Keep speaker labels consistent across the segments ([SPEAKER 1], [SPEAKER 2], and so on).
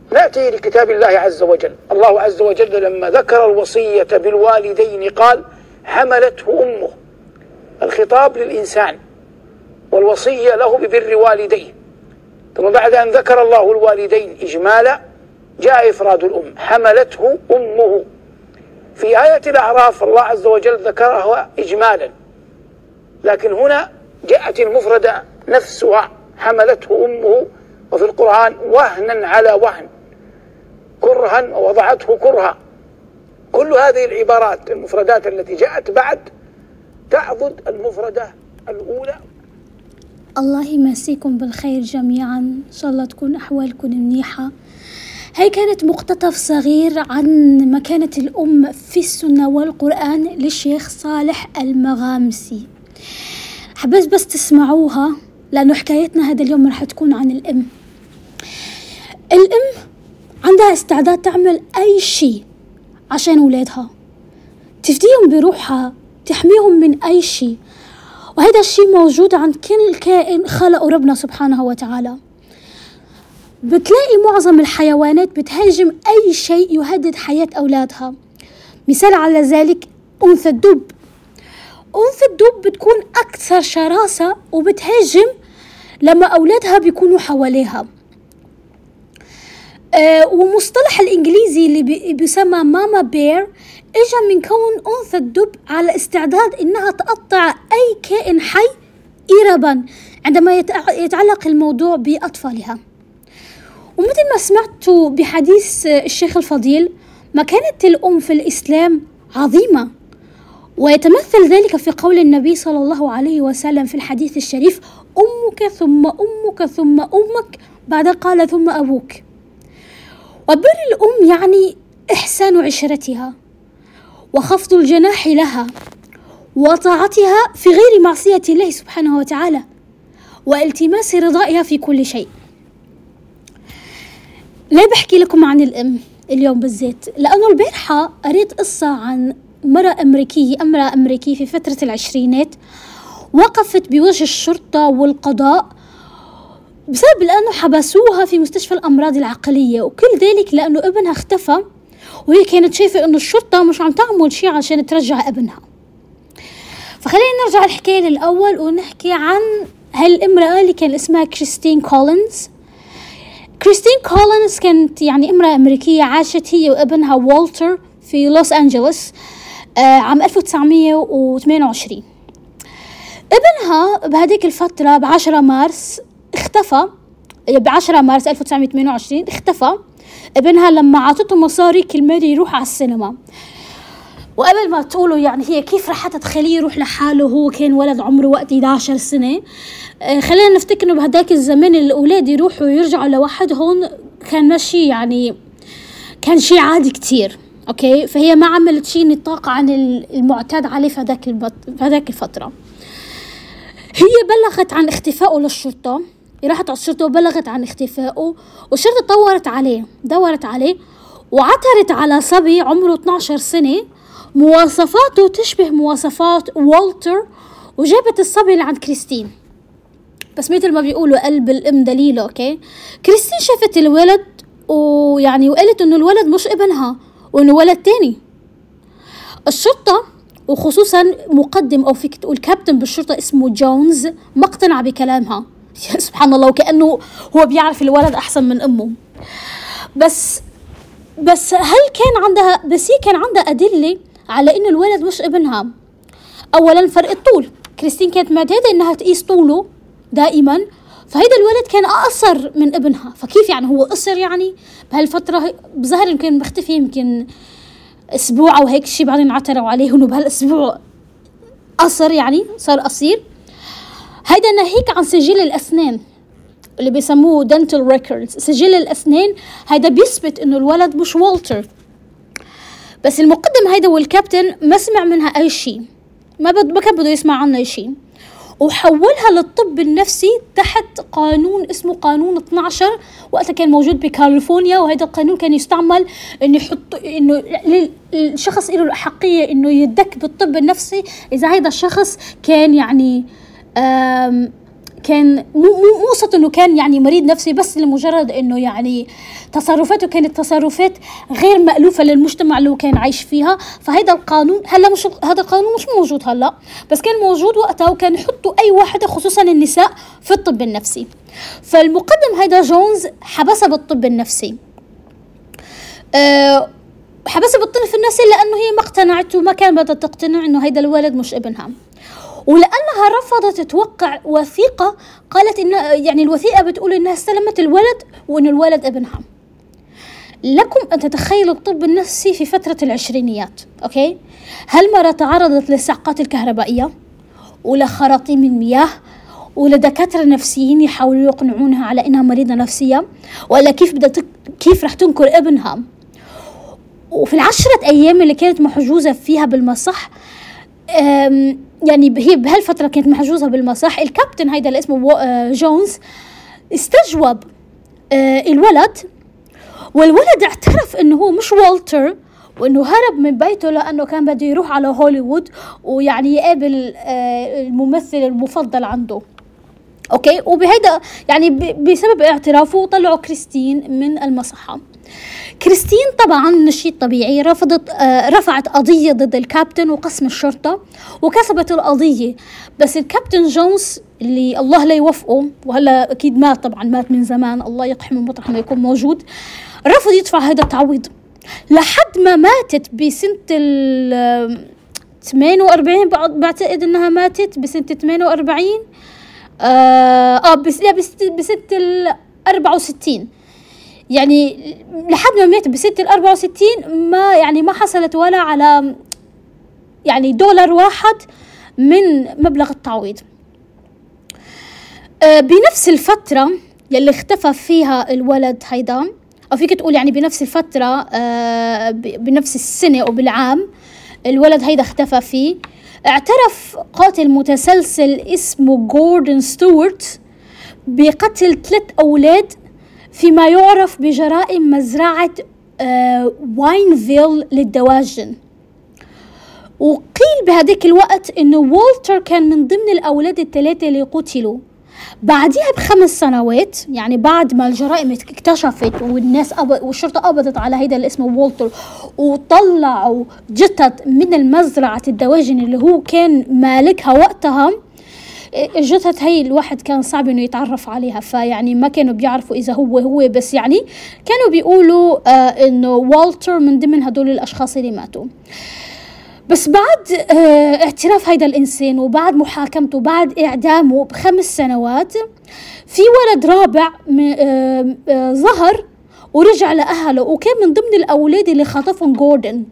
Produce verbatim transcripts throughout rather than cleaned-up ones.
[SPEAKER 1] نأتي لكتاب الله عز وجل. الله عز وجل لما ذكر الوصية بالوالدين قال حملته أمه، الخطاب للإنسان والوصية له ببر والديه. ثم بعد أن ذكر الله الوالدين إجمالا جاء إفراد الأم، حملته أمه. في آية الأعراف الله عز وجل ذكرها إجمالا، لكن هنا جاءت المفردة نفسها حملته أمه، وفي القرآن وهنا على وهن، كرها ووضعته كرها. كل هذه العبارات المفردات التي جاءت بعد تعضد المفردة الأولى.
[SPEAKER 2] الله يمسيكم بالخير جميعا، إن شاء الله تكون أحوالكم منيحة. هي كانت مقتطف صغير عن مكانة الأم في السنة والقرآن للشيخ صالح المغامسي. حبيت بس تسمعوها لأنه حكايتنا هذا اليوم رح تكون عن الأم. الأم عندها استعداد تعمل أي شيء عشان أولادها، تفديهم بروحها، تحميهم من أي شيء، وهذا الشيء موجود عند كل كائن خلقه ربنا سبحانه وتعالى. بتلاقي معظم الحيوانات بتهاجم أي شيء يهدد حياة أولادها. مثال على ذلك أنثى الدب. أنثى الدب بتكون أكثر شراسة وبتهاجم لما أولادها بيكونوا حواليها. أه ومصطلح الإنجليزي اللي بي بيسمى ماما بير إجا من كون أنثى الدب على استعداد إنها تقطع أي كائن حي إربا عندما يتعلق الموضوع بأطفالها. ومثل ما سمعتوا بحديث الشيخ الفضيل، مكانة الأم في الإسلام عظيمة، ويتمثل ذلك في قول النبي صلى الله عليه وسلم في الحديث الشريف: أمك ثم أمك ثم أمك، بعد قال ثم أبوك. وبر الأم يعني إحسان عشرتها وخفض الجناح لها وطاعتها في غير معصية الله سبحانه وتعالى والتماس رضائها في كل شيء. ليه بحكي لكم عن الأم اليوم بالذات؟ لأنه البارحة قريت قصة عن مرأة أمريكية امرأة أمريكية في فترة العشرينات وقفت بوجه الشرطة والقضاء بسبب لأنه حبسوها في مستشفى الأمراض العقلية، وكل ذلك لأنه ابنها اختفى، وهي كانت شايفة أنه الشرطة مش عم تعمل شيء عشان ترجع ابنها. فخلينا نرجع الحكاية للأول ونحكي عن هالامرأة اللي كان اسمها كريستين كولينز. كريستين كولينز كانت يعني امرأة أمريكية عاشت هي وابنها والتر في لوس أنجلوس آه عام ألف وتسعمية وثمانية وعشرين. ابنها بهذيك الفترة بعشرة مارس اختفى، بعشرة مارس ألف وتسعمية وثمانية وعشرين اختفى ابنها لما عطته مصاري كرمال يروح على السينما. وقبل ما تقولوا يعني هي كيف رح تتخليه يروح لحاله، هو كان ولد عمره وقت إحدى عشرة سنة. آه خلينا نفتكر انه بهداك الزمان الأولاد يروحوا ويرجعوا لوحدهم كان ماشي يعني كان شيء عادي كتير. اوكي، فهي ما عملت شيء نطاق عن المعتاد عليه في هذاك البط... في هذاك الفترة. هي بلغت عن اختفائه للشرطة، راحت على الشرطة وبلغت عن اختفائه، والشرطة دورت عليه دورت عليه وعثرت على صبي عمره اثني عشر سنة مواصفاته تشبه مواصفات والتر، وجابت الصبي اللي عند كريستين. بس مثل ما بيقولوا قلب الام دليله. اوكي، كريستين شافت الولد ويعني وقالت انه الولد مش ابنها وانه ولد تاني. الشرطة وخصوصا مقدم او فيك تقول كابتن بالشرطة اسمه جونز ما اقتنع بكلامها. سبحان الله، وكأنه هو بيعرف الولد احسن من امه. بس بس هل كان عندها بس هي كان عندها ادلة على انه الولد مش ابنها. اولا فرق الطول، كريستين كانت معتادة انها تقيس طوله دائما، فهيدا الولد كان اقصر من ابنها، فكيف يعني هو قصر يعني بهالفترة؟ بظهر يمكن مختفي يمكن اسبوع او هيك شيء، بعدين عثروا عليه انه بهالاسبوع قصر يعني صار قصير. هيدا ناهيك عن سجل الاسنان اللي بيسموه dental records. سجل الاسنان هيدا بيثبت انه الولد مش والتر. بس المقدم هيدا والكابتن ما سمع منها اي شيء، ما بد ما كان بده يسمع عنها اي شيء، وحولها للطب النفسي تحت قانون اسمه قانون اثني عشر، وقتها كان موجود بكاليفورنيا. وهذا القانون كان يستعمل انه يحط انه الشخص له الأحقية انه يدك بالطب النفسي اذا هذا الشخص كان يعني كان مو مو قصة انه كان يعني مريض نفسي، بس لمجرد انه يعني تصرفاته كانت تصرفات غير مألوفة للمجتمع اللي هو كان عايش فيها. فهذا القانون هلا مش هذا القانون مش موجود هلا، بس كان موجود وقتها، وكان يحطوا اي واحدة خصوصا النساء في الطب النفسي. فالمقدم هيدا جونز حبسها بالطب النفسي. أه حبسها بالطب النفسي لانه هي ما اقتنعت وما كان بدها تقتنع انه هيدا الولد مش ابنها، ولأنها رفضت توقع وثيقة قالت إن يعني الوثيقة بتقول إنها استلمت الولد وإن الولد ابنها. لكم أن تتخيلوا الطب النفسي في فترة العشرينيات. أوكي، هالمرة تعرضت للصعقات الكهربائية ولخراطيم المياه ولدكاترة نفسيين يحاولوا يقنعونها على إنها مريضة نفسية، ولا كيف بدها تك... كيف رح تنكر ابنها. وفي العشرة أيام اللي كانت محجوزة فيها بالمصح، يعني هي بهالفترة كانت محجوزة بالمصح، الكابتن هيدا اللي اسمه جونز استجوب الولد، والولد اعترف انه هو مش والتر، وانه هرب من بيته لانه كان بده يروح على هوليوود ويعني يقابل الممثل المفضل عنده. اوكي، وبهيدا يعني بسبب اعترافه طلعوا كريستين من المصحة. كريستين طبعا من الشيء الطبيعي رفضت آه رفعت قضية ضد الكابتن وقسم الشرطة وكسبت القضية، بس الكابتن جونز اللي الله لا يوفقه وهلا أكيد مات، طبعا مات من زمان الله يقحمه مطرح ما يكون موجود، رفض يدفع هذا التعويض لحد ما ماتت بسنة ال ثمانية وأربعين، بعتقد انها ماتت بسنة ثمانية وأربعين اه, آه بس لا بس بسنة ال أربعة وستين، يعني لحد ما مات بسنة الأربعة وستين ما يعني ما حصلت ولا على يعني دولار واحد من مبلغ التعويض. آه بنفس الفترة يلي اختفى فيها الولد هيدا، أو فيك تقول يعني بنفس الفترة آه بنفس السنة أو بالعام الولد هيدا اختفى فيه، اعترف قاتل متسلسل اسمه جوردن ستوارت بقتل ثلاث أولاد فيما يعرف بجرائم مزرعة آه واينفيل للدواجن. وقيل بهذيك الوقت إنه والتر كان من ضمن الأولاد الثلاثة اللي قتلوا. بعدها بخمس سنوات، يعني بعد ما الجرائم اكتشفت والناس أب... والشرطة قبضت على هيدا اللي اسمه والتر وطلعوا جثث من المزرعة الدواجن اللي هو كان مالكها وقتها، الجثث هي الواحد كان صعب انه يتعرف عليها، فيعني ما كانوا بيعرفوا اذا هو هو بس يعني كانوا بيقولوا آه انه والتر من ضمن هدول الاشخاص اللي ماتوا. بس بعد آه اعتراف هيدا الانسان وبعد محاكمته بعد اعدامه بخمس سنوات، في ولد رابع آه آه ظهر ورجع لأهله، وكان من ضمن الاولاد اللي خطفهم جوردن.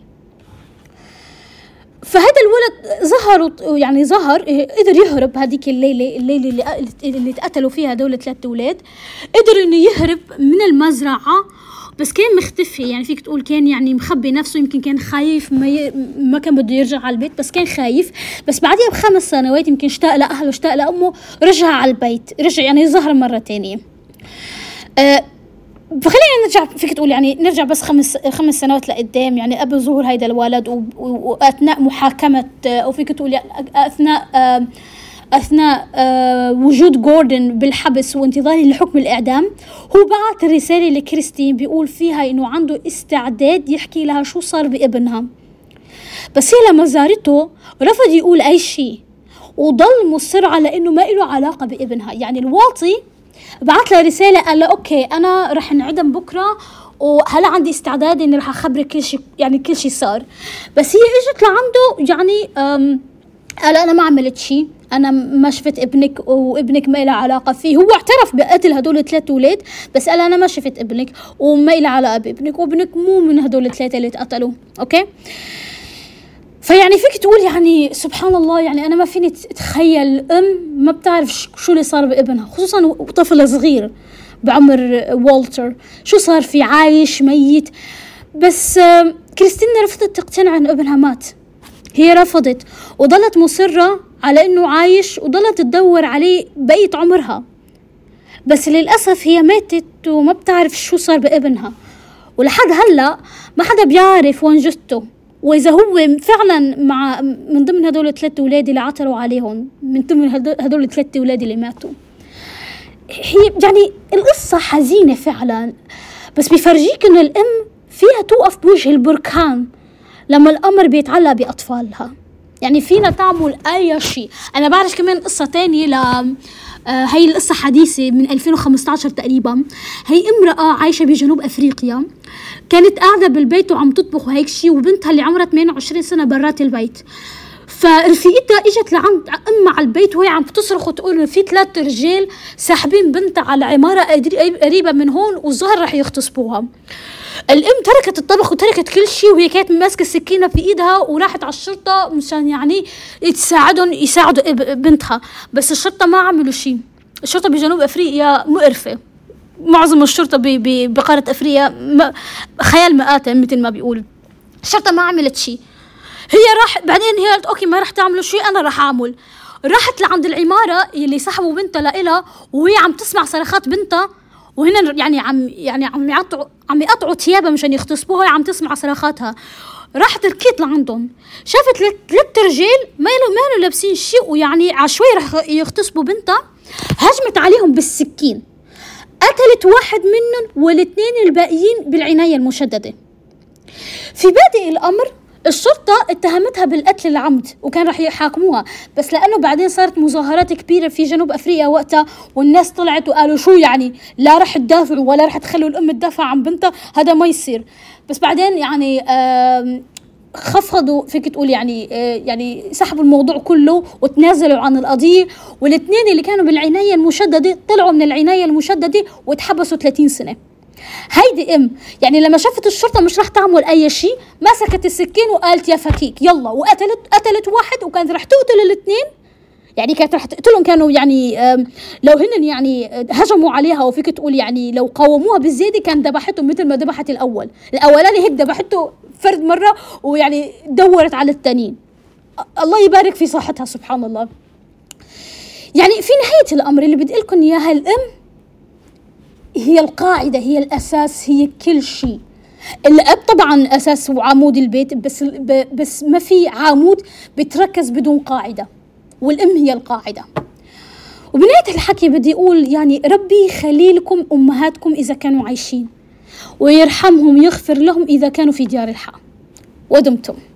[SPEAKER 2] فهذا الولد ظهر يعني ظهر قدر يهرب هذيك الليلة الليلة اللي اللي اتقتلوا فيها دول ثلاث أولاد، قدر إنه يهرب من المزرعة، بس كان مختفي، يعني فيك تقول كان يعني مخبي نفسه، يمكن كان خايف ما ي... ما كان بده يرجع على البيت، بس كان خايف. بس بعدها بخمس سنوات يمكن اشتاق لأهله اشتاق لأمه، رجع على البيت، رجع يعني ظهر مرة تانية. أه فخلينا نرجع فيك تقول يعني نرجع بس خمس خمس سنوات لقدام، يعني قبل ظهور هيدا الولد واثناء محاكمه، او فيك تقول يعني اثناء اثناء وجود جوردن بالحبس وانتظاره لحكم الاعدام، هو بعت رساله لكريستين بيقول فيها انه عنده استعداد يحكي لها شو صار بابنها، بس هي لما زارته رفض يقول اي شيء وضل مصر على انه ما له علاقه بابنها. يعني الواطي بعت له رسالة قال له أوكي أنا رح نعدم بكرة وهلا عندي استعداد إني رح أخبرك كل شيء، يعني كل شيء صار. بس هي إجت لعنده يعني قال أنا ما عملت شيء، أنا ما شفت ابنك وابنك ما له علاقة فيه. هو اعترف بقتل هدول الثلاث أولاد، بس قال أنا ما شفت ابنك وما له علاقة بابنك وابنك مو من هدول الثلاثة اللي اتقتلوا. أوكي، فيعني فيك تقول يعني سبحان الله، يعني أنا ما فيني أتخيل أم ما بتعرف شو اللي صار بابنها، خصوصا طفل صغير بعمر والتر، شو صار في عايش ميت. بس كريستين رفضت تقتنع أن ابنها مات، هي رفضت وضلت مصرة على أنه عايش وضلت تدور عليه بقية عمرها. بس للأسف هي ماتت وما بتعرف شو صار بابنها، ولحد هلأ ما حدا بيعرف وين جثته، وإذا هو فعلا مع من ضمن هدول الثلاث أولاد اللي عثروا عليهم، من ضمن هدول الثلاث أولاد اللي ماتوا. هي يعني القصة حزينة فعلا، بس بيفرجيك إنه الأم فيها توقف بوجه البركان لما الأمر بيتعلق بأطفالها. يعني فينا تعمل أي شيء. أنا بعرف كمان قصة تانية ل آه هاي القصة حديثة من ألفين وخمسة عشر تقريبا. هي امرأة عايشة بجنوب أفريقيا، كانت قاعدة بالبيت وعم تطبخ وهيك شيء، وبنتها اللي عمرها ثمانية وعشرين سنة برات البيت. فرفيقتها اجت لعند أمها على البيت وهي عم تصرخ وتقول في ثلاث رجال ساحبين بنتها على عمارة قريبة من هون والظهر رح يغتصبوها. الام تركت الطبخ وتركت كل شيء وهي كانت ماسكه السكينه في ايدها وراحت على الشرطه مشان يعني تساعدهم يساعدوا بنتها، بس الشرطه ما عملوا شيء. الشرطه بجنوب افريقيا مقرفه، معظم الشرطه بقاره افريقيا خيال مآتة مثل ما بيقول. الشرطه ما عملت شيء. هي راح بعدين هي قالت اوكي ما راح تعملوا شيء، انا راح اعمل. راحت لعند العماره اللي سحبوا بنتها لإلها وهي عم تسمع صرخات بنتها، وهنا يعني عم يعني عم يقطعوا عم يقطعوا ثيابها مشان يغتصبوها، عم تسمع صرخاتها. راحت ركضت لعندهم، شافت ثلاث رجال ما له ما له لابسين شيء ويعني عشوائي رح يغتصبوا بنتها. هجمت عليهم بالسكين، قتلت واحد منهم والاثنين الباقيين بالعناية المشددة. في بادئ الأمر الشرطة اتهمتها بالقتل العمد وكان رح يحاكموها، بس لأنه بعدين صارت مظاهرات كبيرة في جنوب أفريقيا وقتها والناس طلعت وقالوا شو يعني لا رح تدافعوا ولا رح تخلوا الأم تدافع عن بنتها، هذا ما يصير. بس بعدين يعني خفضوا فيك تقول يعني يعني سحبوا الموضوع كله وتنازلوا عن القضية، والاثنين اللي كانوا بالعناية المشددة طلعوا من العناية المشددة وتحبسوا ثلاثين سنة. هيدي ام يعني لما شافت الشرطه مش رح تعمل اي شيء مسكت السكين وقالت يا فكيك يلا، وقتلت قتلت واحد وكانت رح تقتل الاثنين. يعني كانت رح تقتلهم، كانوا يعني لو هن يعني هجموا عليها وفيك تقول يعني لو قاوموها بالزياده كان ذبحتهم مثل ما ذبحت الاول. الاولاني هيك ذبحته فرد مره ويعني دورت على الثانيين. الله يبارك في صحتها سبحان الله. يعني في نهايه الامر اللي بدي لكم اياها، الام هي القاعدة، هي الأساس، هي كل شيء. الأب طبعا أساس وعمود البيت، بس بس ما في عمود بتركز بدون قاعدة، والأم هي القاعدة. وبنهاية الحكي بدي أقول يعني ربي يخلي لكم أمهاتكم إذا كانوا عايشين، ويرحمهم يغفر لهم إذا كانوا في ديار الحق. ودمتم.